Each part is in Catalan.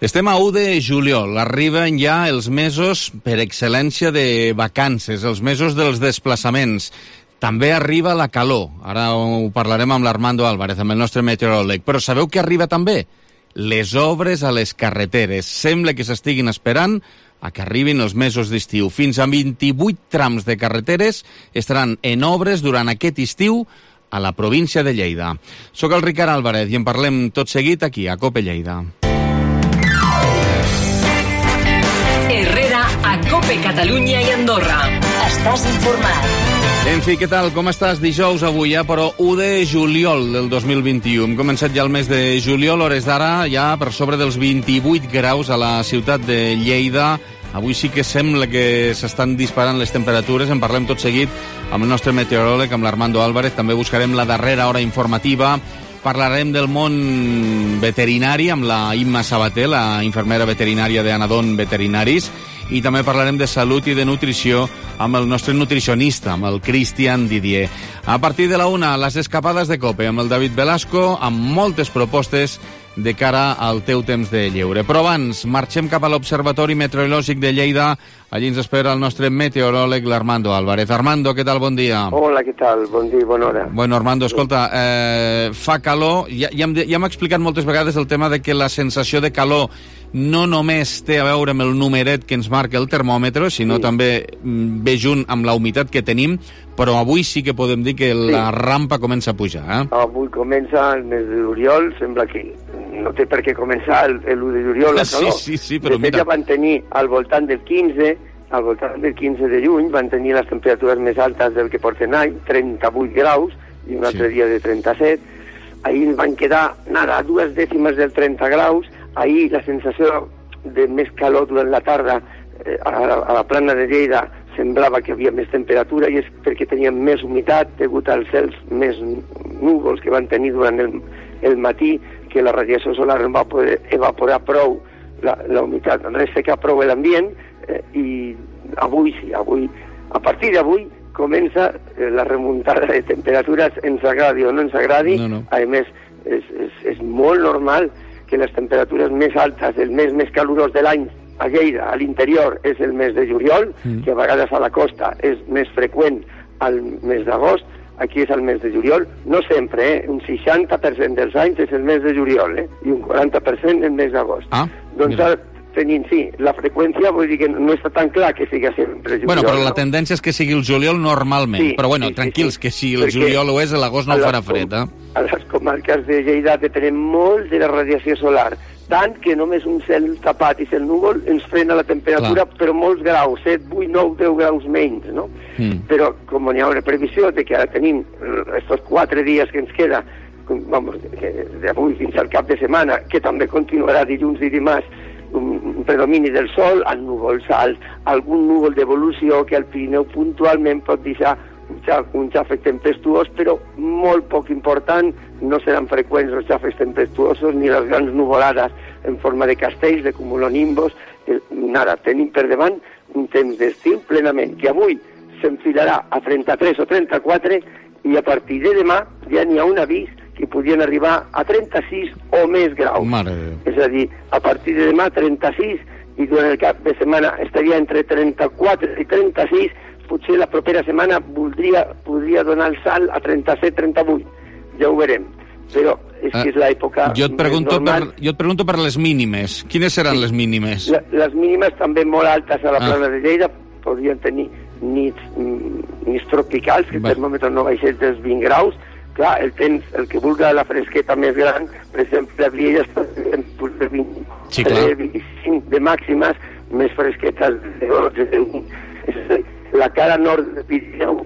Estem a 1 de juliol, arriben ja els mesos per excel·lència de vacances, els mesos dels desplaçaments. També arriba la calor, ara ho parlarem amb l'Armando Álvarez, amb el nostre meteoròleg, però sabeu què arriba també? Les obres a les carreteres. Sembla que s'estiguin esperant a que arribin els mesos d'estiu. Fins a 28 trams de carreteres estaran en obres durant aquest estiu a la província de Lleida. Soc el Ricard Álvarez i en parlem tot seguit aquí, a COPE Lleida. A COPE Catalunya i Andorra. Estàs informat. En fi, què tal? Com estàs? Dijous avui, però 1 de juliol del 2021. Hem començat ja el mes de juliol, hores d'ara, ja per sobre dels 28 graus a la ciutat de Lleida. Avui sí que sembla que s'estan disparant les temperatures. En parlem tot seguit amb el nostre meteoròleg, amb l'Armando Álvarez. També buscarem la darrera hora informativa. Parlarem del món veterinari amb la Imma Sabater, la infermera veterinària d'Anadon Veterinaris, i també parlarem de salut i de nutrició amb el nostre nutricionista, amb el Cristian Didier. A partir de la 1, les escapades de COPE amb el David Velasco, amb moltes propostes de cara al teu temps de lleure. Però abans, marxem cap a l'Observatori Meteorològic de Lleida. Allí ens espera el nostre meteoròleg, l'Armando Álvarez. Armando, què tal? Bon dia. Hola, què tal? Bon dia i bona hora. Bueno, Armando, escolta, fa calor. Ja m'ha explicat moltes vegades el tema de que la sensació de calor no només té a veure amb el numeret que ens marca el termòmetre, sinó també ve junt amb la humitat que tenim, però avui sí que podem dir que la rampa comença a pujar. Avui comença el mes de juliol, sembla que no té per què començar el 1 de juliol. Sí, però mira. Ja van tenir al voltant del 15 de juny, van tenir les temperatures més altes del que porten any, 38 graus, i un altre dia de 37. Ahir van quedar, a 2 dècimes del 30 graus. Ahir la sensació de més calor durant la tarda a la plana de Lleida semblava que hi havia més temperatura, i és perquè teníem més humitat degut als cels més núvols que van tenir durant el matí, que la radiació solar no va poder evaporar prou la humitat, ressecar prou l'ambient, i avui, a partir d'avui, comença la remuntada de temperatures, ens agradi o no ens agradi. A més, és molt normal que les temperatures més altes, el mes més calorós de l'any a Lleida, a l'interior, és el mes de juliol, que a vegades a la costa és més freqüent al mes d'agost. Aquí és el mes de juliol, no sempre, un 60% dels anys és el mes de juliol, i un 40% el mes d'agost. Doncs tenim, la freqüència, vull dir que no està tan clar que sigui sempre juliol. Bueno, però la tendència és que sigui el juliol normalment, però bueno, tranquils, que si el juliol ho és, l'agost no farà fred, A les comarques de Lleida depenem molt de la radiació solar, tant que només un cel tapat i cel núvol ens frena la temperatura, però molts graus, 7, 8, 9, 10 graus menys, no? Però com hi ha una previsió de que ara tenim estos 4 dies que ens queda, d'avui fins al cap de setmana, que també continuarà dilluns i dimarts, un predomini del sol, el núvol alt, algun núvol d'evolució que al Pirineu puntualment pot deixar un xàfec tempestuós, però molt poc important. No seran freqüents els xàfecs tempestuosos ni les grans nuvolades en forma de castells, de cumulonimbus. Tenim per davant un temps d'estiu plenament, que avui s'enfilarà a 33 o 34, i a partir de demà ja n'hi ha un avís que podien arribar a 36 o més graus. És a dir, a partir de demà 36, i durant el cap de setmana estaria entre 34 i 36, potser la propera setmana podria donar el salt a 37-38, ja ho veurem, però és que és l'època normal. Jo et pregunto per les mínimes. Quines seran les mínimes? Les mínimes també molt altes a la plana de Lleida, podrien tenir nits tropicals, que el termòmetre no baixés dels 20 graus. Clar, el temps, el que vulga la fresqueta més gran, per exemple, a Lleida està en 25 de màximes, més fresquetes de 12, de 20. La cara nord de Pirineu,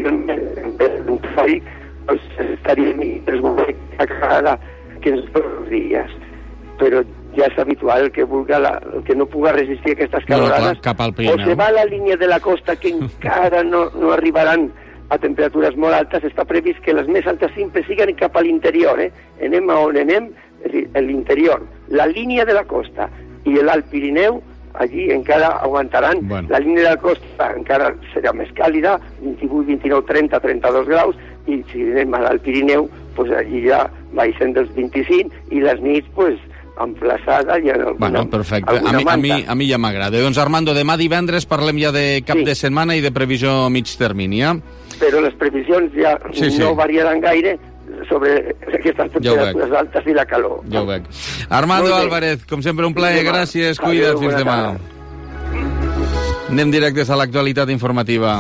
estaria més bona que els dos dies. Però ja és habitual que que no puga resistir aquestes calorades, o se va a la línia de la costa, que encara no arribaran a temperatures molt altes. Està previst que les més altes sempre siguen cap a l'interior, anem a on anem, és a dir, a l'interior, la línia de la costa i l'Alt Pirineu, allí encara aguantaran. La línia de la costa encara serà més càlida, 28, 29, 30, 32 graus, i si anem al Pirineu, allí ja baixen dels 25, i les nits emplaçada i en alguna, perfecte. alguna manta. A mi ja m'agrada. Doncs Armando, demà divendres parlem ja de cap de setmana i de previsió mig termini, Però les previsions ja no variaran gaire sobre aquestes temperatures altes i la calor. Ja ho veig. Armando Álvarez, com sempre, un plaer. Gràcies, cuida't, fins demà. Anem directes a l'actualitat informativa.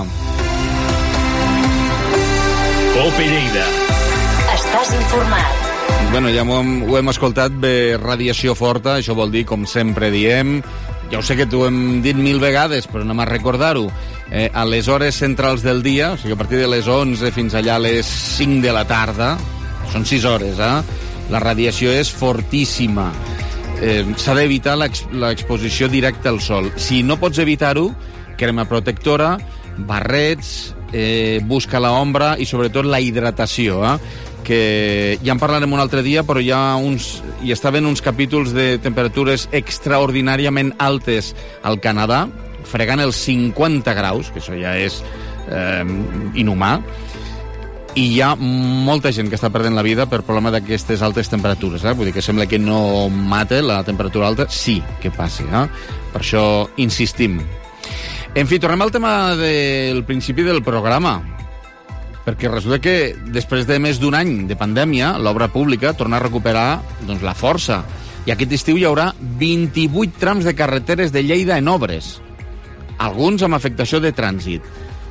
Cope Lleida. Estàs informat. Bueno, ja ho hem escoltat, bé, radiació forta, això vol dir, com sempre diem, ja ho sé que t'ho hem dit 1000 vegades, però anem a recordar-ho, a les hores centrals del dia, o sigui, a partir de les 11 fins allà a les 5 de la tarda, són 6 hores, la radiació és fortíssima. S'ha d'evitar l'exposició directa al sol. Si no pots evitar-ho, crema protectora, barrets, busca l'ombra i sobretot la hidratació, que ja en parlarem un altre dia, però hi estaven uns capítols de temperatures extraordinàriament altes al Canadà, fregant els 50 graus, que això ja és inhumà, i hi ha molta gent que està perdent la vida per problema d'aquestes altes temperatures. Vull dir que sembla que no mata la temperatura alta, sí que passi. Per això insistim. En fi, tornem al tema del principi del programa, perquè resulta que després de més d'un any de pandèmia, l'obra pública torna a recuperar la força. I aquest estiu hi haurà 28 trams de carreteres de Lleida en obres, alguns amb afectació de trànsit.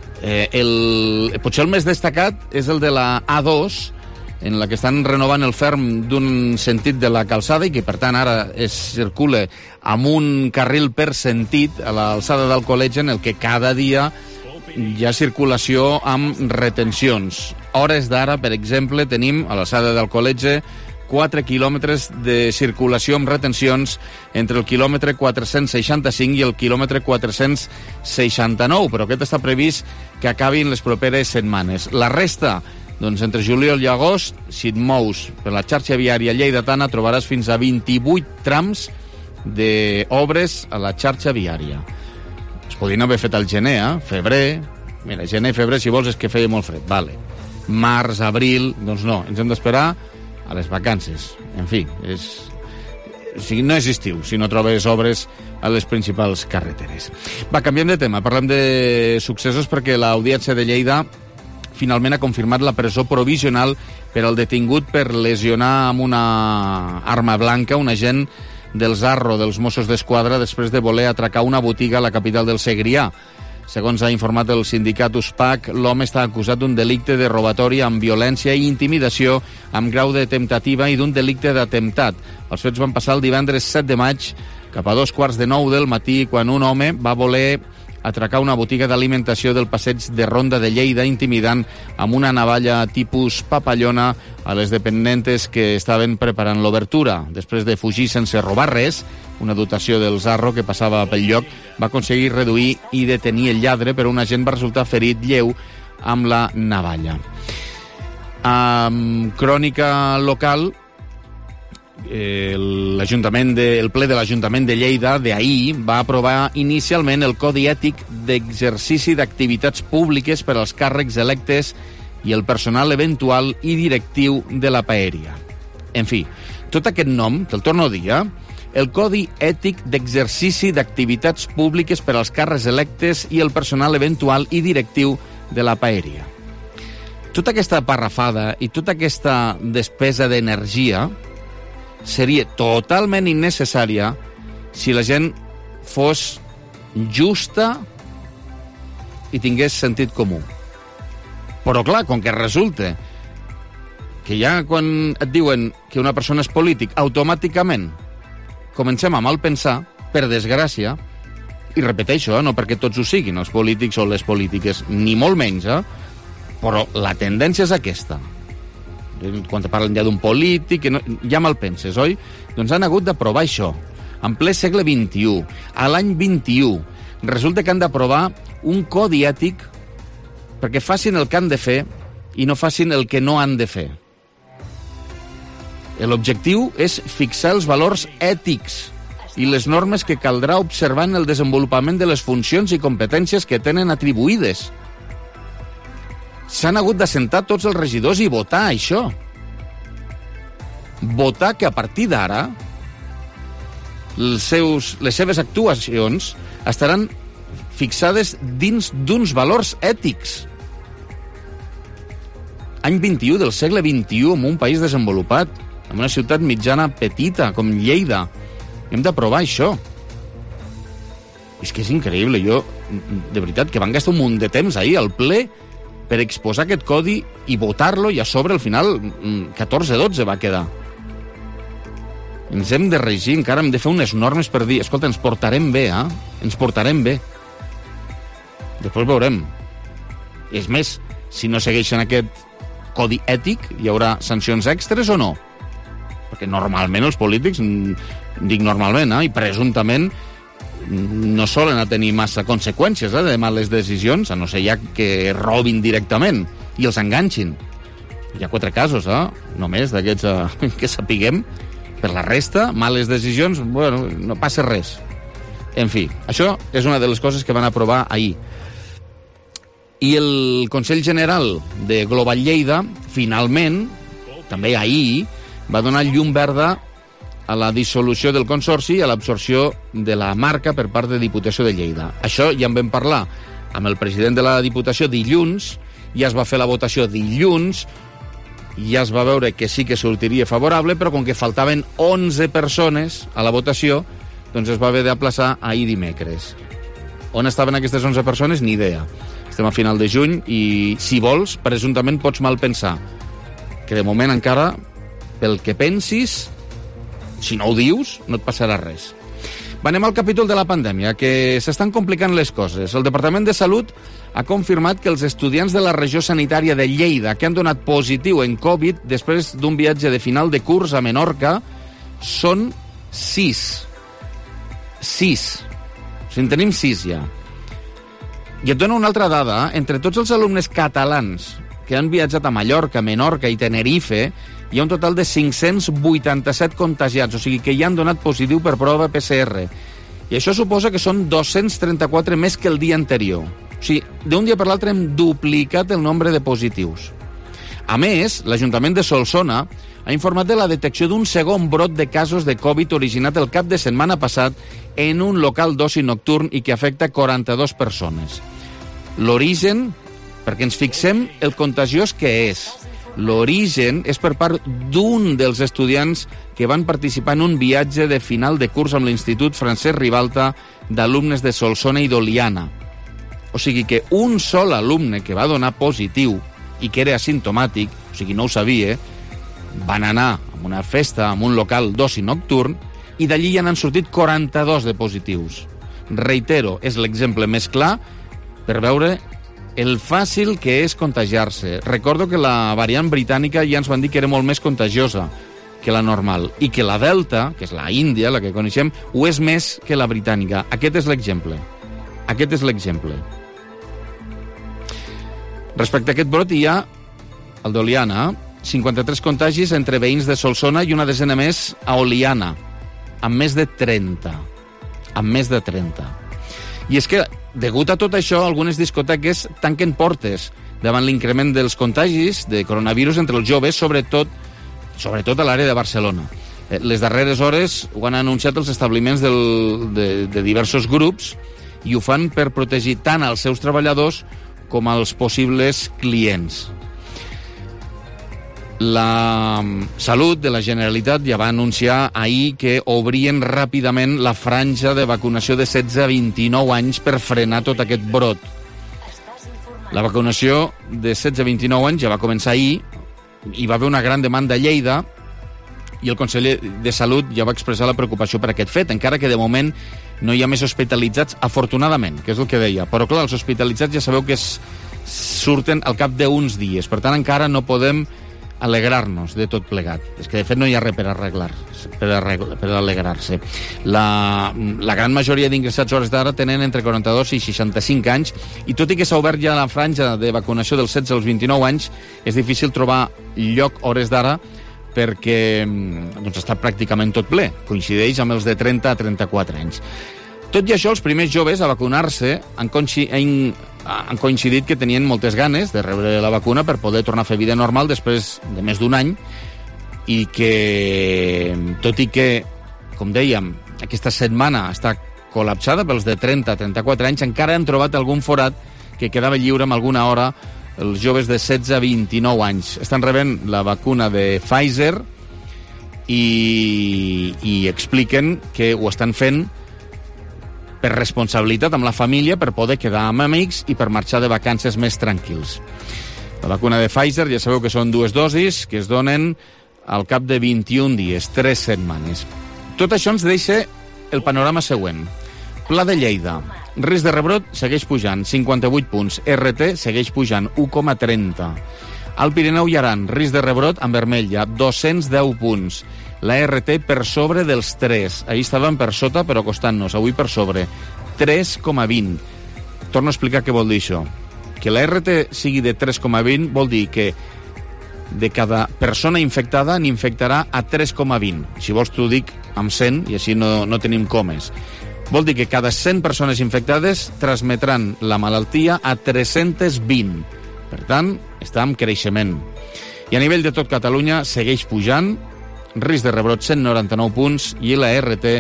Potser el més destacat és el de la A2, en la que estan renovant el ferm d'un sentit de la calçada i que, per tant, ara es circula amb un carril per sentit a l'alçada del col·legi, en el que cada dia hi ha circulació amb retencions. Hores d'ara, per exemple, tenim a l'alçada del col·legi 4 quilòmetres de circulació amb retencions entre el quilòmetre 465 i el quilòmetre 469, però aquest està previst que acabin les properes setmanes. La resta, doncs entre juliol i agost, si et mous per la xarxa viària lleidatana, trobaràs fins a 28 trams d'obres a la xarxa viària. Es podien haver fet al gener, febrer. Mira, gener i febrer, si vols, és que feia molt fred. Vale. Març, abril, doncs no, ens hem d'esperar a les vacances. En fi, no és estiu si no trobes obres a les principals carreteres. Va, canviem de tema, parlem de successos perquè l'Audiència de Lleida finalment ha confirmat la presó provisional per al detingut per lesionar amb una arma blanca un agent del Zarro dels Mossos d'Esquadra després de voler atracar una botiga a la capital del Segrià. Segons ha informat el sindicat USPAC, l'home està acusat d'un delicte de robatori amb violència i intimidació amb grau de temptativa i d'un delicte d'atemptat. Els fets van passar el divendres 7 de maig cap a 8:45 del matí, quan un home va voler atracar una botiga d'alimentació del passeig de Ronda de Lleida, intimidant amb una navalla tipus papallona a les dependentes que estaven preparant l'obertura. Després de fugir sense robar res, una dotació del Zarro que passava pel lloc va aconseguir reduir i detenir el lladre, però un agent va resultar ferit lleu amb la navalla. Crònica local, el ple de l'Ajuntament de Lleida d'ahir va aprovar inicialment el Codi Ètic d'Exercici d'Activitats Públiques per als càrrecs electes i el personal eventual i directiu de la Paeria. En fi, tot aquest nom, te'l torno a dir, el Codi Ètic d'Exercici d'Activitats Públiques per als càrrecs electes i el personal eventual i directiu de la Paeria. Tota aquesta parrafada i tota aquesta despesa d'energia seria totalment innecessària si la gent fos justa i tingués sentit comú. Però clar, com que resulta que ja quan et diuen que una persona és polític, automàticament comencem a malpensar, per desgràcia, i repeteixo, no perquè tots ho siguin, els polítics o les polítiques, ni molt menys, però la tendència és aquesta. Quan parlen ja d'un polític, ja malpenses, oi? Doncs han hagut d'aprovar això, en ple segle XXI, a l'any 21. Resulta que han d'aprovar un codi ètic perquè facin el que han de fer i no facin el que no han de fer. L'objectiu és fixar els valors ètics i les normes que caldrà observar en el desenvolupament de les funcions i competències que tenen atribuïdes. S'han hagut d'assentar tots els regidors i votar això. Votar que a partir d'ara les seves actuacions estaran fixades dins d'uns valors ètics. Any 21 del segle XXI, en un país desenvolupat, en una ciutat mitjana petita, com Lleida. Hem d'aprovar això. És que és increïble. Jo, de veritat, que van gastar un munt de temps ahir al ple per exposar aquest codi i votar-lo, i a sobre, al final, 14-12 va quedar. Ens hem de regir, encara hem de fer unes normes per dir, escolta, ens portarem bé, Ens portarem bé. Després veurem. És més, si no segueixen aquest codi ètic, hi haurà sancions extres o no? Perquè normalment els polítics, dic normalment, i presumptament, no solen a tenir massa conseqüències de males decisions, a no ser ja que robin directament i els enganxin. Hi ha 4 casos, només, d'aquests que sapiguem. Per la resta, males decisions, bueno, no passa res. En fi, això és una de les coses que van aprovar ahir. I el Consell General de Global Lleida, finalment, també ahir, va donar llum verda a la dissolució del Consorci i a l'absorció de la marca per part de Diputació de Lleida. Això ja en vam parlar amb el president de la Diputació dilluns, ja es va fer la votació dilluns, ja es va veure que sí que sortiria favorable, però com que faltaven 11 persones a la votació, doncs es va haver d'aplaçar ahir dimecres. On estaven aquestes 11 persones? Ni idea. Estem a final de juny i, si vols, presumptament pots mal pensar que de moment encara, pel que pensis, si no ho dius, no et passarà res. Anem al capítol de la pandèmia, que s'estan complicant les coses. El Departament de Salut ha confirmat que els estudiants de la regió sanitària de Lleida que han donat positiu en Covid després d'un viatge de final de curs a Menorca són 6. 6. O sigui, en tenim 6 ja. I et dono una altra dada. Entre tots els alumnes catalans que han viatjat a Mallorca, Menorca i Tenerife, hi ha un total de 587 contagiats, o sigui que ja han donat positiu per prova PCR. I això suposa que són 234 més que el dia anterior. O sigui, d'un dia per l'altre hem duplicat el nombre de positius. A més, l'Ajuntament de Solsona ha informat de la detecció d'un segon brot de casos de Covid originat el cap de setmana passat en un local d'oci nocturn i que afecta 42 persones. L'origen, perquè ens fixem el contagiós que és. L'origen és per part d'un dels estudiants que van participar en un viatge de final de curs amb l'Institut Francesc Ribalta d'alumnes de Solsona i d'Oliana. O sigui que un sol alumne que va donar positiu i que era asimptomàtic, o sigui, no ho sabia, van anar a una festa, a un local d'oci nocturn, i d'allí ja n'han sortit 42 de positius. Reitero, és l'exemple més clar per veure el fàcil que és contagiar-se. Recordo que la variant britànica ja ens van dir que era molt més contagiosa que la normal, i que la Delta, que és la Índia, la que coneixem, ho és més que la britànica. Aquest és l'exemple. Aquest és l'exemple. Respecte a aquest brot hi ha el d'Oliana, 53 contagis entre veïns de Solsona i una desena més a Oliana, amb més de 30. Amb més de 30. I és que, degut a tot això, algunes discoteques tanquen portes davant l'increment dels contagis de coronavirus entre els joves, sobretot a l'àrea de Barcelona. Les darreres hores ho han anunciat els establiments de diversos grups i ho fan per protegir tant als seus treballadors com als possibles clients. La Salut de la Generalitat ja va anunciar ahir que obrien ràpidament la franja de vacunació de 16 a 29 anys per frenar tot aquest brot. La vacunació de 16 a 29 anys ja va començar ahir, hi va haver una gran demanda a Lleida i el conseller de Salut ja va expressar la preocupació per aquest fet, encara que de moment no hi ha més hospitalitzats, afortunadament, que és el que deia. Però clar, els hospitalitzats ja sabeu que surten al cap d'uns dies, per tant encara no podem alegrar-nos de tot plegat. És que de fet no hi ha res per alegrar-se. La gran majoria d'ingressats a hores d'ara tenen entre 42 i 65 anys, i tot i que s'ha obert ja la franja de vacunació dels 16 als 29 anys, és difícil trobar lloc a hores d'ara perquè està pràcticament tot ple. Coincideix amb els de 30 a 34 anys. Tot i això, els primers joves a vacunar-se han coincidit que tenien moltes ganes de rebre la vacuna per poder tornar a fer vida normal després de més d'un any, i que, tot i que, com dèiem, aquesta setmana està col·lapsada pels de 30-34 anys. Encara han trobat algun forat que quedava lliure amb alguna hora els joves de 16 a 29 anys. Estan rebent la vacuna de Pfizer i expliquen que ho estan fent per responsabilitat amb la família, per poder quedar amb amics i per marxar de vacances més tranquils. La vacuna de Pfizer, ja sabeu que són 2 dosis que es donen al cap de 21 dies, 3 setmanes. Tot això ens deixa el panorama següent. Pla de Lleida. Risc de rebrot segueix pujant, 58 punts. RT segueix pujant, 1,30. Al Pirineu i Aran, risc de rebrot en vermell, ja 210 punts. La RT per sobre dels 3. Ahir estàvem per sota, però costant-nos. Avui per sobre. 3,20. Torno a explicar què vol dir això. Que la RT sigui de 3,20 vol dir que de cada persona infectada n'infectarà a 3,20. Si vols t'ho dic amb 100 i així no tenim comes. Vol dir que cada 100 persones infectades transmetran la malaltia a 320. Per tant, està en creixement. I a nivell de tot Catalunya segueix pujant, risc de rebrot 199 punts i la RT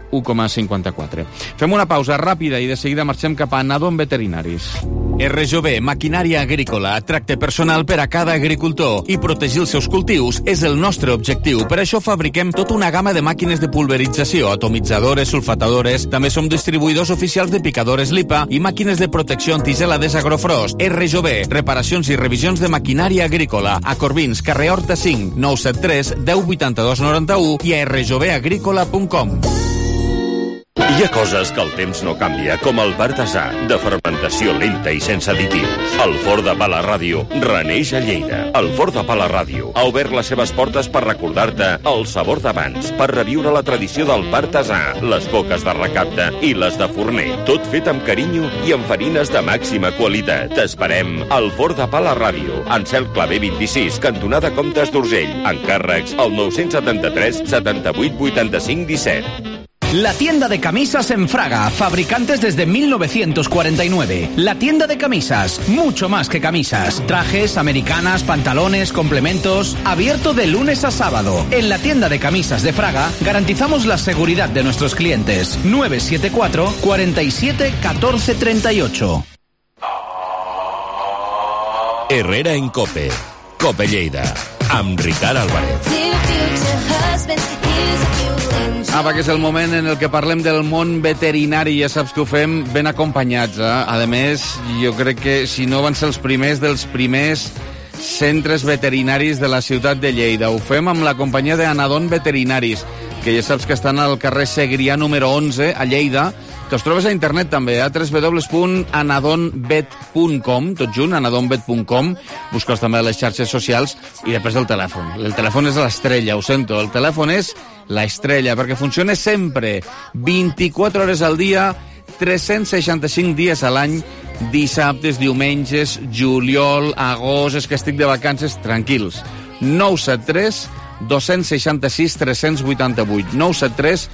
1,54. Fem una pausa ràpida i de seguida marxem cap a Nadon Veterinaris. RJB, maquinària agrícola, tracte personal per a cada agricultor i protegir els seus cultius és el nostre objectiu. Per això fabriquem tota una gamma de màquines de pulverització, atomitzadores, sulfatadores, també som distribuïdors oficials de picadores LIPA i màquines de protecció antigelades Agrofrost. RJB, reparacions i revisions de maquinària agrícola, a Corbins, carrer Horta 5, 973 10 82 91 i a rjbagrícola.com. Hi ha coses que el temps no canvia, com el Partasà, de fermentació lenta i sense additius. El Forn de Pa La Ràdio reneix a Lleida. El Forn de Pa La Ràdio ha obert les seves portes per recordar-te el sabor d'abans, per reviure la tradició del Partasà, les coques de recapte i les de forner. Tot fet amb carinyo i amb farines de màxima qualitat. T'esperem al Forn de Pa La Ràdio, en Cel Clavé 26, cantonada Comtes d'Urgell. Encàrrecs al 973 78 85 17. La tienda de camisas en Fraga, fabricantes desde 1949. La tienda de camisas, mucho más que camisas. Trajes, americanas, pantalones, complementos. Abierto de lunes a sábado. En la tienda de camisas de Fraga garantizamos la seguridad de nuestros clientes. 974 47 14 38. Herrera en Cope. Cope Lleida. Amb Ricard Álvarez. Apa, que és el moment en el que parlem del món veterinari. Ja saps que ho fem ben acompanyats. A més, jo crec que si no van ser els primers dels primers centres veterinaris de la ciutat de Lleida. Ho fem amb la companyia d'Anadon Veterinaris, que ja saps que estan al carrer Segrià número 11, a Lleida, que els trobes a internet també, a www.anadonvet.com, tot junt, anadonvet.com, busca'ls també a les xarxes socials i després el telèfon. El telèfon és l'estrella, ho sento, el telèfon és l'estrella, perquè funciona sempre, 24 hores al dia, 365 dies a l'any, dissabtes, diumenges, juliol, agost, és que estic de vacances, tranquils. 973 266 388, 973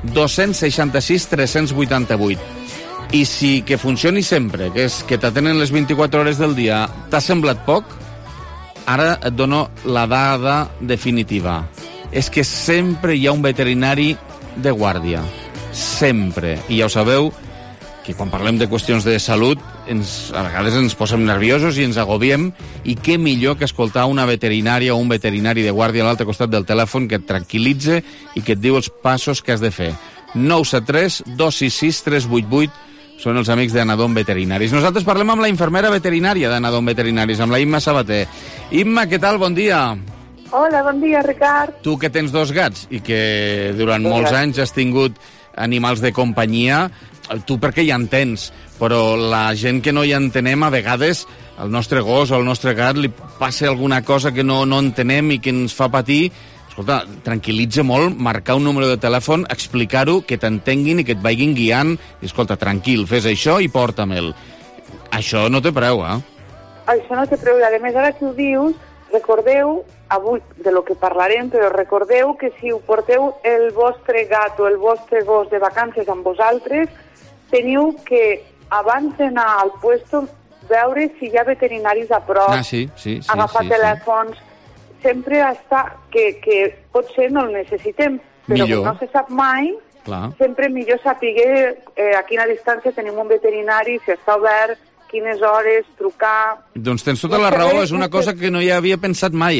266 388. I si que funcioni sempre, que és que t'atenen les 24 hores del dia, t'ha semblat poc? Ara et dono la dada definitiva. És que sempre hi ha un veterinari de guàrdia. Sempre. I ja ho sabeu, que quan parlem de qüestions de salut, a vegades ens posem nerviosos i ens agobiem, i què millor que escoltar una veterinària o un veterinari de guàrdia a l'altre costat del telèfon que et tranquil·litze i que et diu els passos que has de fer. 973 266 388 són els amics d'Anadon Veterinaris. Nosaltres parlem amb la infermera veterinària d'Anadon Veterinaris, amb la Imma Sabater. Imma, què tal? Bon dia. Hola, bon dia, Ricard. Tu que tens 2 gats i que durant molts anys has tingut animals de companyia, tu perquè ja en tens, però la gent que no hi entenem, a vegades al nostre gos o al nostre gat li passa alguna cosa que no entenem i que ens fa patir. Escolta, tranquil·litza molt marcar un número de telèfon, explicar-ho, que t'entenguin i que et vagin guiant. I escolta, tranquil, fes això i porta-me'l. Això no té preu, eh? Això no té preu. I a més, ara que ho dius, recordeu, avui de lo que parlarem, però recordeu que si ho porteu el vostre gat o el vostre gos de vacances amb vosaltres, teniu que, abans d'anar al puesto, veure si hi ha veterinaris a prop, agafar telèfons, sempre està, que potser no el necessitem, però no se sap mai sempre millor saber a quina distància tenim un veterinari, si està obert, quines hores, trucar... Doncs tens tota la raó, és una cosa que no hi havia pensat mai,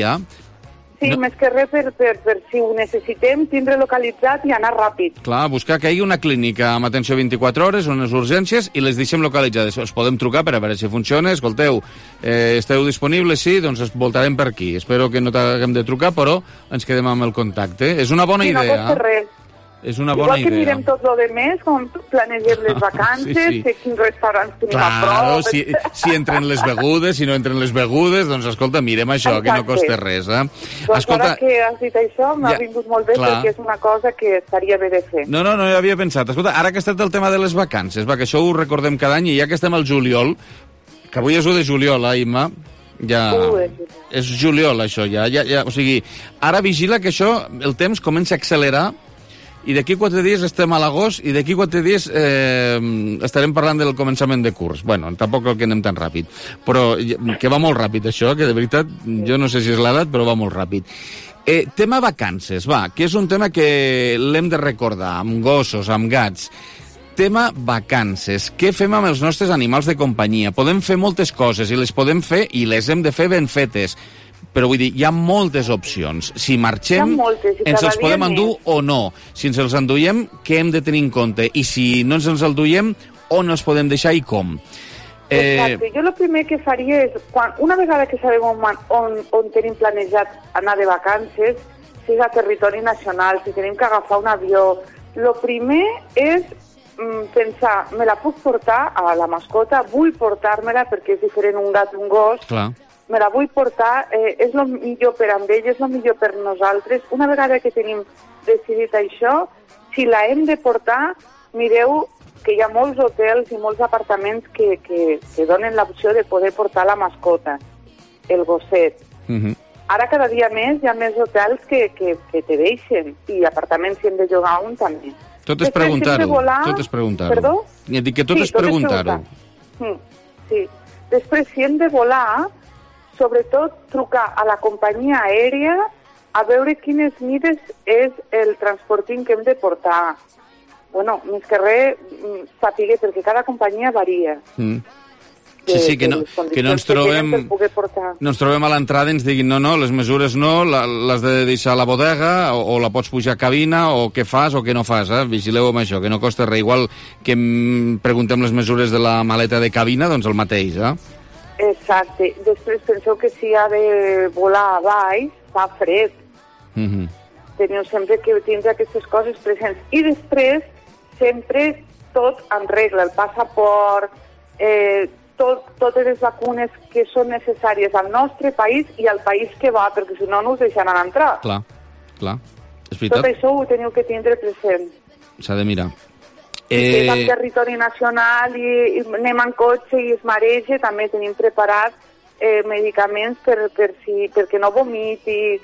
Sí, més que res per si ho necessitem, tindre localitzat i anar ràpid. Clar, buscar que hi hagi una clínica amb atenció 24 hores, unes urgències, i les deixem localitzades. Els podem trucar per a veure si funciona. Escolteu, esteu disponibles? Sí, doncs es voltarem per aquí. Espero que no t'haguem de trucar, però ens quedem amb el contacte. És una bona idea. No costa res. És una bona idea. Igual que mirem tot lo de més, com planegem les vacances, sé quins restaurants tenim a prop... Si entren les begudes, si no entren les begudes, doncs escolta, mirem això, que no costa res. Doncs ara que has dit això, m'ha vingut molt bé, perquè és una cosa que estaria bé de fer. No hi havia pensat. Escolta, ara que ha estat el tema de les vacances, que això ho recordem cada any, i ja que estem al juliol, que avui és 1 de juliol, Imma, ja... És juliol, això, ja. O sigui, ara vigila que això, el temps comença a accelerar, i d'aquí 4 dies estem a l'agost, i d'aquí 4 dies estarem parlant del començament de curs. Bueno, tampoc el que anem tan ràpid, però que va molt ràpid això, que de veritat, jo no sé si és l'edat, però va molt ràpid. Tema vacances, que és un tema que l'hem de recordar, amb gossos, amb gats. Tema vacances. Què fem amb els nostres animals de companyia? Podem fer moltes coses, i les podem fer, i les hem de fer ben fetes. Però vull dir, hi ha moltes opcions. Si marxem, ens els podem endur o no. Si ens els enduiem, què hem de tenir en compte? I si no ens els enduiem, on els podem deixar i com? Exacte. Jo el primer que faria és, una vegada que sabem on tenim planejat anar de vacances, si és a territori nacional, si tenim que agafar un avió, el primer és pensar, me la puc portar a la mascota, vull portar-me-la perquè és diferent un gat d'un gos, clar. Me la vull portar, és el millor per amb ell, és el millor per nosaltres. Una vegada que tenim decidit això, si la hem de portar, mireu que hi ha molts hotels i molts apartaments que donen l'opció de poder portar la mascota, el gosset. Ara cada dia més hi ha més hotels que te deixen, i apartaments si hem de llogar un també. Tot és preguntar-ho. Perdó? Dic que tot és preguntar-ho. Sí. Després, si hem de volar, sobretot trucar a la companyia aèria a veure quines mides és el transporting que hem de portar. Bueno, més que res, saber, perquè cada companyia varia. Sí, que no ens trobem a l'entrada i ens diguin no, les mesures no, l'has de deixar a la bodega, o la pots pujar a cabina, o què fas o què no fas. Vigileu amb això, que no costa res. Igual que preguntem les mesures de la maleta de cabina, doncs el mateix, Exacte. Després penseu que si ha de volar a baix, fa fred. Teniu sempre que tindre aquestes coses presents. I després, sempre tot en regla, el passaport, totes les vacunes que són necessàries al nostre país i al país que va, perquè si no us deixaran entrar. Clar. És veritat. Tot això ho teniu que tindre present. S'ha de mirar. Si és al territori nacional i anem en cotxe i es mareja, també tenim preparats medicaments perquè no vomiti,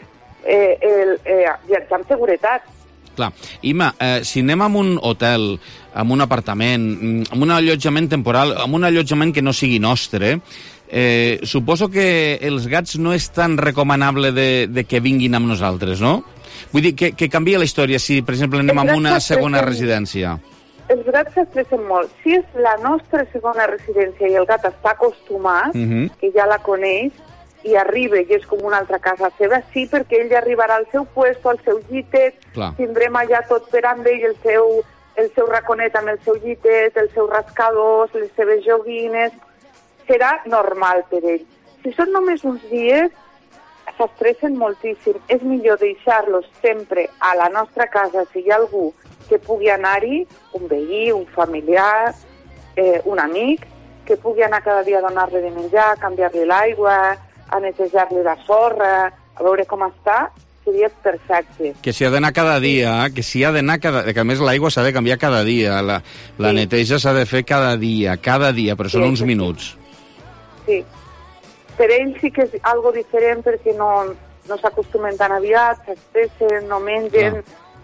viatjar amb seguretat. Clar. Imma, si anem a un hotel, a un apartament, a un allotjament temporal, a un allotjament que no sigui nostre, suposo que els gats no és tan recomanable de que vinguin amb nosaltres, no? Vull dir, que canvia la història si, per exemple, anem a una segona residència. Els gats s'estressen molt. Si és la nostra segona residència i el gat està acostumat, que ja la coneix, i arriba i és com una altra casa seva, sí, perquè ell ja arribarà al seu puesto, al seu llitet, tindrem allà tot per amb ell, el seu raconet amb el seu llitet, el seu rascadors, les seves joguines, serà normal per ell. Si són només uns dies, s'estressen moltíssim. És millor deixar-los sempre a la nostra casa, si hi ha algú que pugui anar-hi, un veí, un familiar, un amic, que pugui anar cada dia a donar-li de menjar, canviar-li l'aigua, a netejar-li la sorra, a veure com està, seria perfecte. Que s'hi ha d'anar cada dia, que a més l'aigua s'ha de canviar cada dia, la neteja s'ha de fer cada dia, però són uns minuts. Sí. Per ell sí que és algo diferent perquè no s'acostumen tan aviat, s'estressen, no mengen,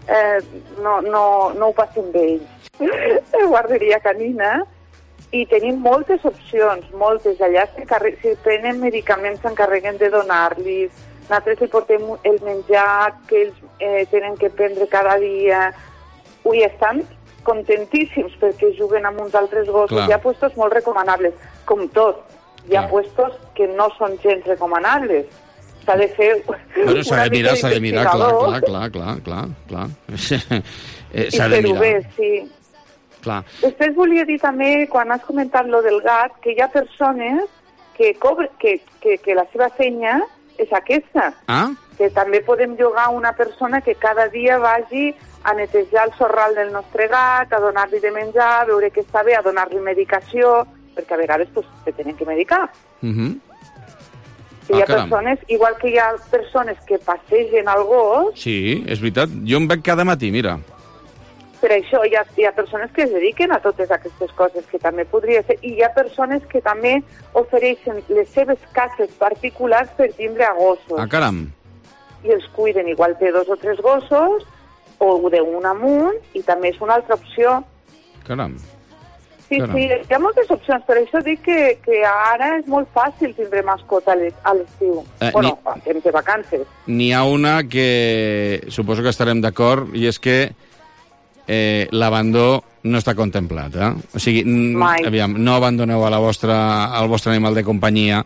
no ho passen bé ells. Guarderia canina. I tenim moltes opcions, moltes. Allà si prenen medicaments s'encarreguen de donar-los. Nosaltres li portem el menjar que ells tenen que prendre cada dia. i estan contentíssims perquè juguen amb uns altres gossos. Clar. Hi ha puestos molt recomanables, com tot. Hi ha puestos que no són gens recomanables. S'ha de fer s'ha de mirar, clar. I fer-ho bé, sí. Clar. Després volia dir també, quan has comentat lo del gat, que hi ha persones que la seva feina és aquesta. Que també podem llogar una persona que cada dia vagi a netejar el sorral del nostre gat, a donar-li de menjar, a veure que està bé, a donar-li medicació, perquè a vegades se tenen que medicar. Hi ha persones, igual que hi ha persones que passegen al gos... Sí, és veritat. Jo em veig cada matí, mira. Per això hi ha persones que es dediquen a totes aquestes coses, que també podria ser. I hi ha persones que també ofereixen les seves cases particulars per tindre a gossos. Caram. I els cuiden, igual té 2 o 3 gossos, o d'un amunt, i també és una altra opció. Caram. Sí, hi ha moltes opcions, per això dic que ara és molt fàcil tindre mascota a l'estiu. Bueno, en temps de vacances. N'hi ha una que suposo que estarem d'acord, i és que l'abandó no està contemplat. O sigui, aviam, no abandoneu al vostre animal de companyia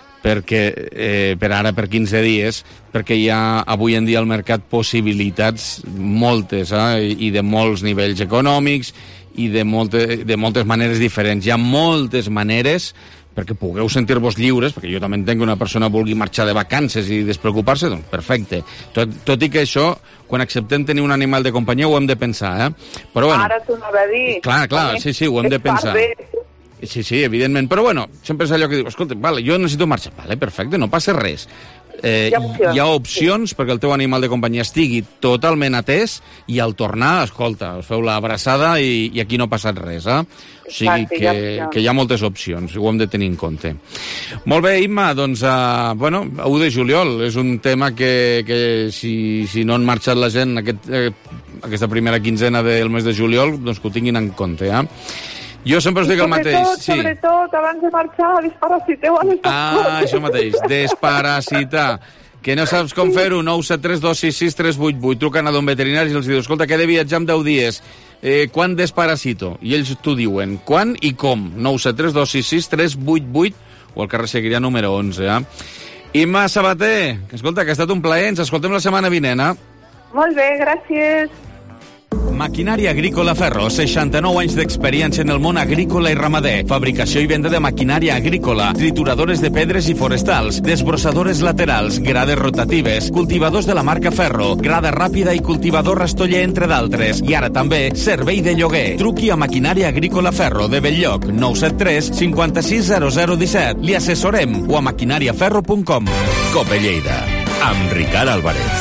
perquè per ara, per 15 dies, perquè hi ha avui en dia al mercat possibilitats moltes, i de molts nivells econòmics, i de moltes maneres diferents. Hi ha moltes maneres perquè pugueu sentir-vos lliures, perquè jo també entenc que una persona vulgui marxar de vacances i despreocupar-se, doncs perfecte. Tot i que això, quan acceptem tenir un animal de companyia, ho hem de pensar, Però bueno, ara t'ho anava a dir. Clar, sí, ho hem de pensar. Sí, evidentment. Però bueno, sempre és allò que diu, escolta, vale, jo necessito marxar. Vale, perfecte, no passa res. Hi ha opcions perquè el teu animal de companyia estigui totalment atès i al tornar, escolta, us feu l'abraçada i aquí no ha passat res, O sigui que hi ha moltes opcions, ho hem de tenir en compte. Molt bé, Imma, doncs, 1 de juliol és un tema que si no han marxat la gent aquesta primera quinzena del mes de juliol, doncs que ho tinguin en compte, Jo sempre us dic el mateix. Sobretot, abans de marxar, desparasiteu a les persones. Això mateix, desparasitar. Que no saps com fer-ho, 973 266 388. Truquen a Don Veterinari i els diu, escolta, que he de viatjar en 10 dies. Quan desparasito? I ells t'ho diuen. Quan i com? 973 266 388 o al carrer Seguiria número 11. Imma Sabater, escolta, que ha estat un plaer. Ens escoltem la setmana vinent, Molt bé, gràcies. Maquinària Agrícola Ferro, 69 anys d'experiència en el món agrícola i ramader. Fabricació i venda de maquinària agrícola, trituradores de pedres i forestals, desbrossadores laterals, grades rotatives, cultivadors de la marca Ferro, grada ràpida i cultivador rastoller, entre d'altres. I ara també servei de lloguer. Truqui a Maquinària Agrícola Ferro de Belllloc, 973 56 0017. Li assessorem o a maquinàriaferro.com. Cope Lleida, amb Ricard Álvarez.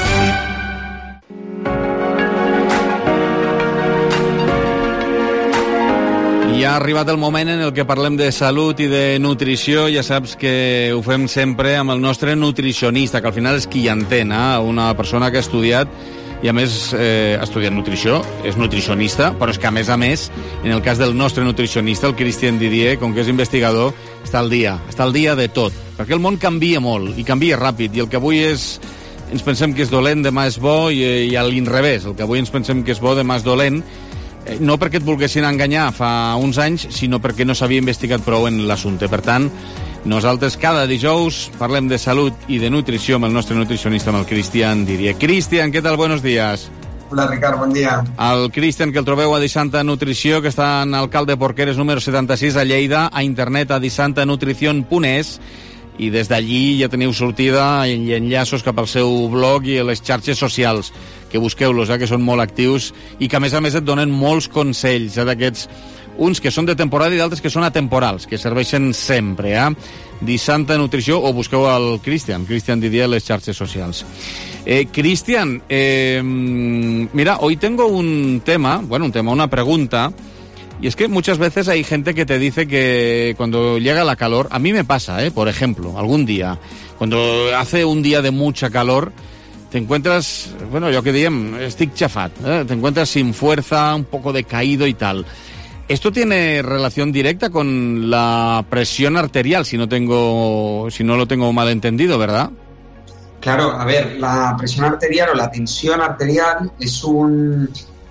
I ha arribat el moment en el que parlem de salut i de nutrició. Ja saps que ho fem sempre amb el nostre nutricionista, que al final és qui hi entén, una persona que ha estudiat i a més ha estudiat nutrició, és nutricionista, però és que a més, en el cas del nostre nutricionista, el Christian Didier, com que és investigador, està al dia de tot, perquè el món canvia molt i canvia ràpid, i el que avui ens pensem que és dolent, demà és bo, i a l'inrevés, el que avui ens pensem que és bo, demà és dolent, no perquè et volguessin enganyar fa uns anys, sinó perquè no s'havia investigat prou en l'assumpte. Per tant, nosaltres cada dijous parlem de salut i de nutrició amb el nostre nutricionista, amb el Christian Didier. Christian, què tal? Buenos días. Hola, Ricard, bon dia. El Christian, que el trobeu a Disanta Nutrició, que està en Alcalde Porqueres número 76 a Lleida, a internet a disantanutricion.es, i des d'allí ja teniu sortida i enllaços cap al seu blog i a les xarxes socials, que busqueu-los, que són molt actius i que a més et donen molts consells, d'aquests, uns que són de temporada i d'altres que són atemporals, que serveixen sempre, Disanta Nutrició, o busqueu al Christian Didier a les xarxes socials. Christian, mira, hoy tengo un tema, una pregunta. Y es que muchas veces hay gente que te dice que cuando llega la calor, a mí me pasa, por ejemplo, algún día, cuando hace un día de mucha calor, te encuentras, yo que diem, estic chafat, te encuentras sin fuerza, un poco decaído y tal. ¿Esto tiene relación directa con la presión arterial, si no lo tengo mal entendido, verdad? Claro, a ver, la presión arterial o la tensión arterial es un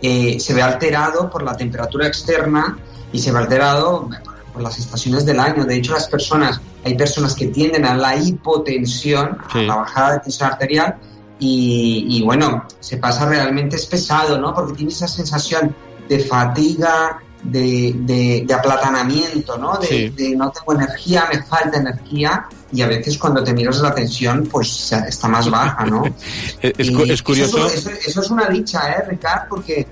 se ve alterado por la temperatura externa y se ve alterado por las estaciones del año. De hecho, hay personas que tienden a la hipotensión, a la bajada de tensión arterial, y bueno, se pasa realmente, es pesado, ¿no? Porque tiene esa sensación de fatiga, de aplatanamiento, ¿no? De no tengo energía, me falta energía, y a veces cuando te miras la tensión, pues está más baja, ¿no? es curioso. Eso es una dicha, Ricard, porque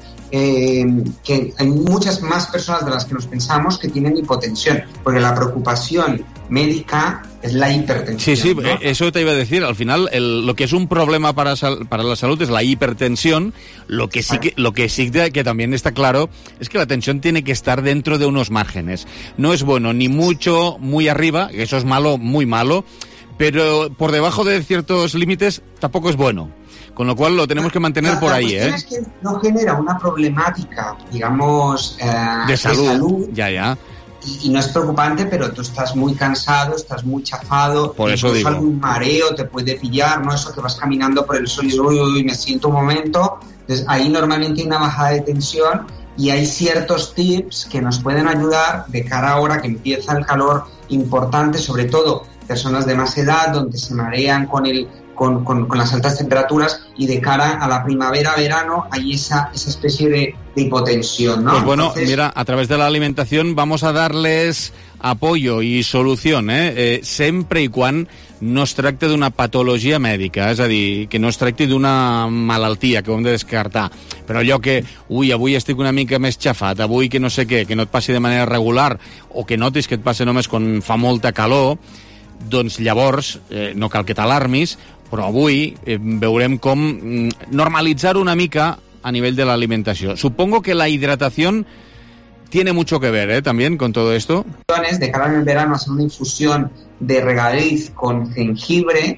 que hay muchas más personas de las que nos pensamos que tienen hipotensión, porque la preocupación médica es la hipertensión. Sí, ¿no? eso te iba a decir. Al final, lo que es un problema para la salud es la hipertensión. Lo que sí que también está claro es que la tensión tiene que estar dentro de unos márgenes. No es bueno ni mucho, muy arriba, que eso es malo, muy malo, pero por debajo de ciertos límites tampoco es bueno. Con lo cual lo tenemos que mantener por ahí, La cuestión es que no genera una problemática, digamos, de salud. Ya. Y no es preocupante, pero tú estás muy cansado, estás muy chafado. Por eso digo. Algún mareo te puede pillar, ¿no? Eso que vas caminando por el sol y uy, me siento un momento. Entonces ahí normalmente hay una bajada de tensión y hay ciertos tips que nos pueden ayudar de cara ahora que empieza el calor importante, sobre todo personas de más edad, donde se marean con las altas temperaturas, y de cara a la primavera, verano, hay esa especie de hipotensión, ¿no? Pues bueno, entonces, mira, a través de la alimentación vamos a darles apoyo i solució, sempre i quan no es tracta d'una patologia mèdica, és a dir, que no es tracti d'una malaltia que ho hem de descartar, però allò que, avui estic una mica més xafat, avui que no sé què, que no et passi de manera regular, o que notis que et passa només quan fa molta calor, doncs llavors no cal que t'alarmis, però avui veurem com normalitzar una mica a nivell de la alimentació. Supongo que la hidratación tiene mucho que ver, también con todo esto. De cara en el verano hacer una infusión de regaliz con jengibre,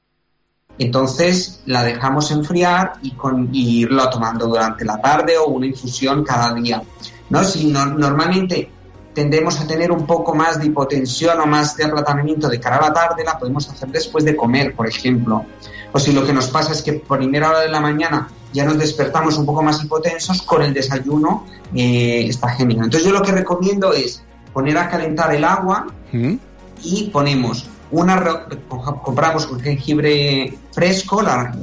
entonces la dejamos enfriar y irla tomando durante la tarde, o una infusión cada día, ¿no? Si normalmente tendemos a tener un poco más de hipotensión o más de aplatamiento de cara a la tarde, la podemos hacer después de comer, por ejemplo. O si lo que nos pasa es que por primera hora de la mañana ya nos despertamos un poco más hipotensos, con el desayuno está genial. Entonces yo lo que recomiendo es poner a calentar el agua y ponemos compramos un jengibre fresco,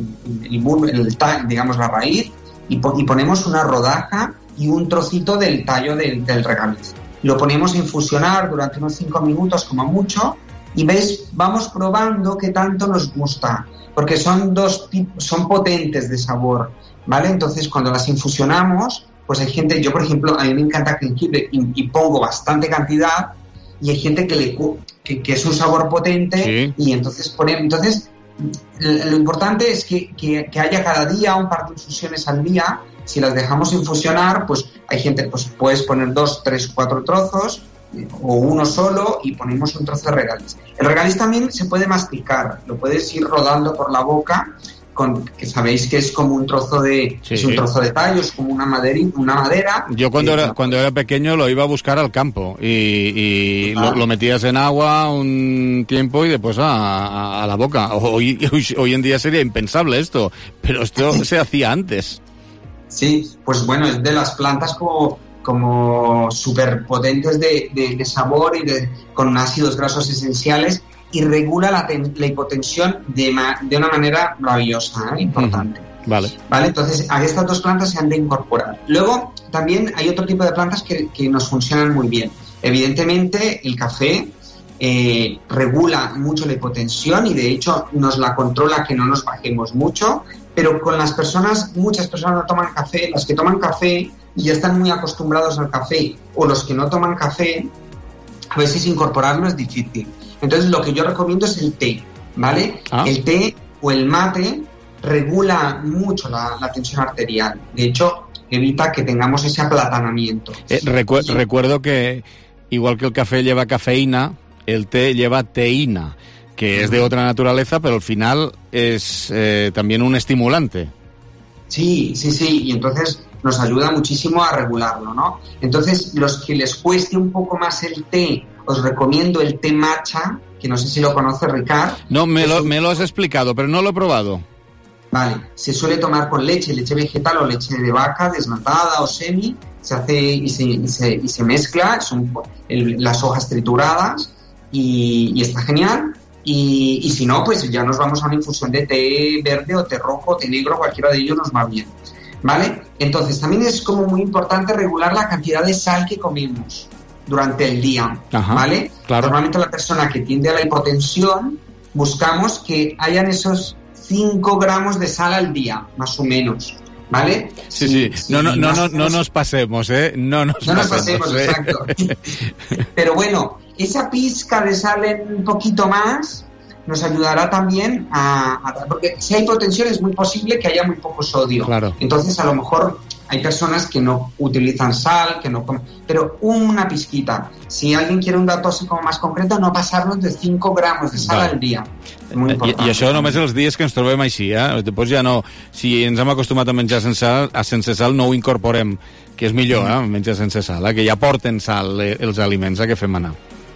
digamos la raíz, y ponemos una rodaja y un trocito del tallo del regaliz. Lo ponemos a infusionar durante unos 5 minutos como mucho, y vamos probando qué tanto nos gusta, porque son potentes de sabor, ¿vale? Entonces cuando las infusionamos, pues hay gente, yo por ejemplo, a mí me encanta jengibre y pongo bastante cantidad, y hay gente que es un sabor potente, y entonces lo importante es que haya cada día un par de infusiones al día. Si las dejamos infusionar, pues hay gente, pues puedes poner 2, 3, 4 trozos, o uno solo, y ponemos un trozo de regaliz. El regaliz también se puede masticar, lo puedes ir rodando por la boca, que sabéis que es como un trozo de un trozo de tallo, es como una madera. Yo cuando era pequeño lo iba a buscar al campo y lo metías en agua un tiempo y después a la boca. Hoy en día sería impensable esto, pero esto se hacía antes. Sí, pues bueno, es de las plantas como súper potentes de sabor y con ácidos grasos esenciales, y regula la hipotensión de una manera maravillosa, importante. Vale, entonces a estas dos plantas se han de incorporar. Luego también hay otro tipo de plantas que nos funcionan muy bien. Evidentemente el café regula mucho la hipotensión, y de hecho nos la controla, que no nos bajemos mucho. Pero con muchas personas no toman café. Las que toman café y ya están muy acostumbrados al café, o los que no toman café, a veces incorporarlo es difícil. Entonces lo que yo recomiendo es el té, ¿vale? El té o el mate regula mucho la tensión arterial. De hecho, evita que tengamos ese aplatanamiento. Recuerdo que igual que el café lleva cafeína, el té lleva teína, que es de otra naturaleza, pero al final es también un estimulante. Sí, y entonces nos ayuda muchísimo a regularlo, ¿no? Entonces, los que les cueste un poco más el té, os recomiendo el té matcha, que no sé si lo conoce Ricard. No, me lo has explicado, pero no lo he probado. Vale, se suele tomar con leche vegetal o leche de vaca desnatada o semi, se hace y se mezcla, son las hojas trituradas y está genial. Y si no, pues ya nos vamos a una infusión de té verde o té rojo o té negro, cualquiera de ellos nos va bien, ¿vale? Entonces también es como muy importante regular la cantidad de sal que comemos durante el día, ¿vale? Claro. Normalmente la persona que tiende a la hipotensión buscamos que hayan esos 5 gramos de sal al día, más o menos, ¿vale? Sí. No nos pasemos, ¿eh? No nos pasemos, exacto. Pero bueno, esa pizca de sal en un poquito más nos ayudará también porque si hay hipotensión es muy posible que haya muy poco sodio. Claro. Entonces, a lo mejor hay personas que no utilizan sal, que no comen, pero una pizquita. Si alguien quiere un dato así como más concreto, no pasarnos de 5 gramos de sal al dia. És molt important. I això només els dies que ens trobem així, Després ja no... Si ens hem acostumat a menjar sense sal, no ho incorporem, que és millor, menjar sense sal, que ja porten sal els aliments que fem anar.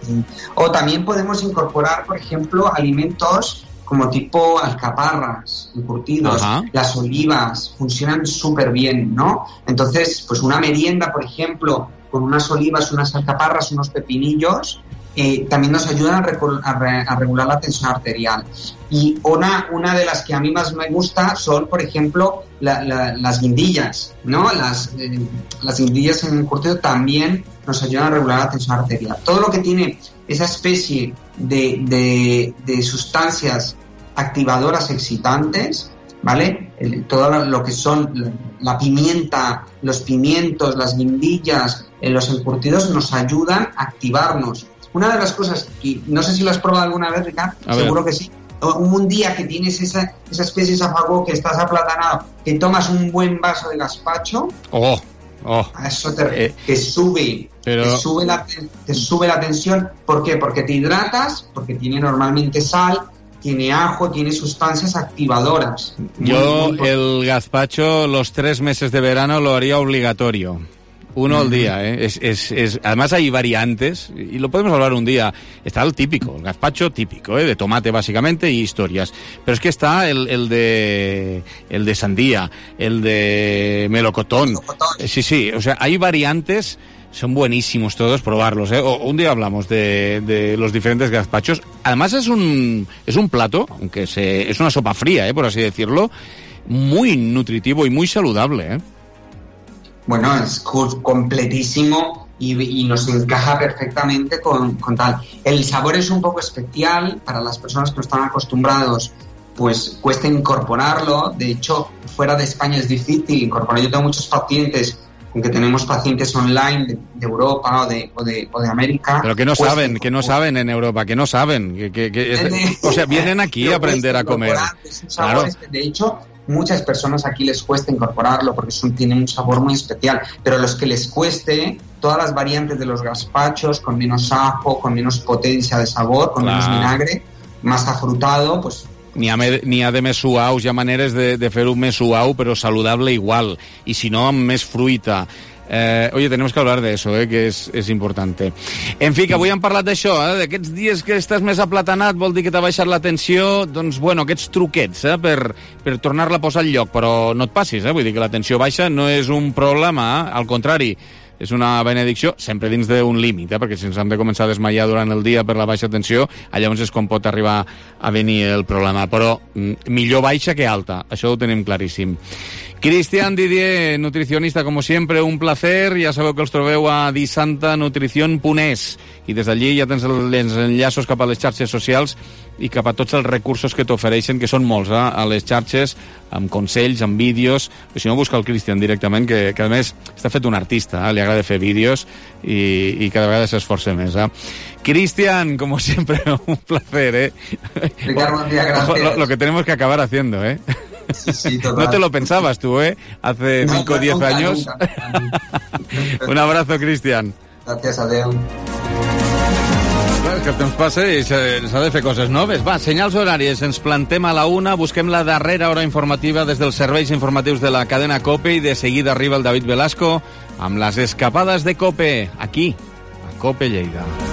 O también podemos incorporar, por ejemplo, alimentos como tipo alcaparras, encurtidos, las olivas, funcionan súper bien, ¿no? Entonces, pues una merienda, por ejemplo, con unas olivas, unas alcaparras, unos pepinillos, también nos ayudan a regular la tensión arterial. Y una de las que a mí más me gusta son, por ejemplo, las guindillas, ¿no? Las guindillas en encurtido también nos ayudan a regular la tensión arterial. Todo lo que tiene esa especie de sustancias activadoras excitantes, ¿vale? Todo lo que son la pimienta, los pimientos, las guindillas, los encurtidos nos ayudan a activarnos. Una de las cosas que no sé si lo has probado alguna vez, Ricard, seguro que sí. Un día que tienes esa especie de zafagó, que estás aplatanado, que tomas un buen vaso de gazpacho, eso te sube, te sube la tensión. ¿Por qué? Porque te hidratas, porque tiene normalmente sal, tiene ajo, tiene sustancias activadoras. Yo el gazpacho los 3 meses de verano lo haría obligatorio. Uno al día, además hay variantes, y lo podemos hablar un día. Está el típico, el gazpacho típico, de tomate básicamente y historias. Pero es que está el de sandía, el de melocotón. Sí, o sea, hay variantes, son buenísimos todos, probarlos, un día hablamos de los diferentes gazpachos. Además es un plato, aunque es una sopa fría, por así decirlo, muy nutritivo y muy saludable, Bueno, es completísimo y nos encaja perfectamente con tal. El sabor es un poco especial para las personas que no están acostumbrados, pues cuesta incorporarlo. De hecho, fuera de España es difícil incorporar. Yo tengo muchos pacientes, aunque tenemos pacientes online de Europa o de América. Pero que no saben en Europa, que no saben. O sea, vienen aquí a aprender a comer. Claro. De hecho, muchas personas aquí les cuesta incorporarlo porque tiene un sabor muy especial, pero a los que les cueste, todas las variantes de los gazpachos, con menos ajo, con menos potencia de sabor, con menos vinagre, más afrutado, pues... N'hi ha de més suaus, hi ha maneres de fer-ho més suau, però saludable igual, i si no, amb més fruita. Oye, tenemos que hablar de eso, que es importante. En fi, que avui hem parlat d'això, d'aquests dies que estàs més aplatanat, vol dir que t'ha baixat la tensió, doncs, bueno, aquests truquets, per tornar-la a posar al lloc, però no et passis, vull dir que la tensió baixa no és un problema, al contrari, és una benedicció, sempre dins d'un límit, perquè si ens hem de començar a desmaiar durant el dia per la baixa tensió, llavors és com pot arribar a venir el problema, però millor baixa que alta, això ho tenim claríssim. Cristian Didier, nutricionista, como siempre, un placer. Ja sabeu que els trobeu a disantanutricion.es i des d'allí ja tens els enllaços cap a les xarxes socials i cap a tots els recursos que t'ofereixen, que són molts, a les xarxes, amb consells, amb vídeos. Si no, busca el Cristian directament, que a més està fet un artista, li agrada fer vídeos i cada vegada s'esforça més. Cristian, como siempre, un placer, Ricardo, buen día, gracias. Lo que tenemos que acabar haciendo, Sí, total. No te lo pensabas tú, hace 5 o 10 años. Nunca. Un abrazo, Cristian. Gràcies, adeu. Que el temps passa i s'ha de fer coses noves. Va, senyals horaris, ens plantem a la 1, busquem la darrera hora informativa des dels serveis informatius de la cadena COPE i de seguida arriba el David Velasco amb les escapades de COPE, aquí, a COPE Lleida.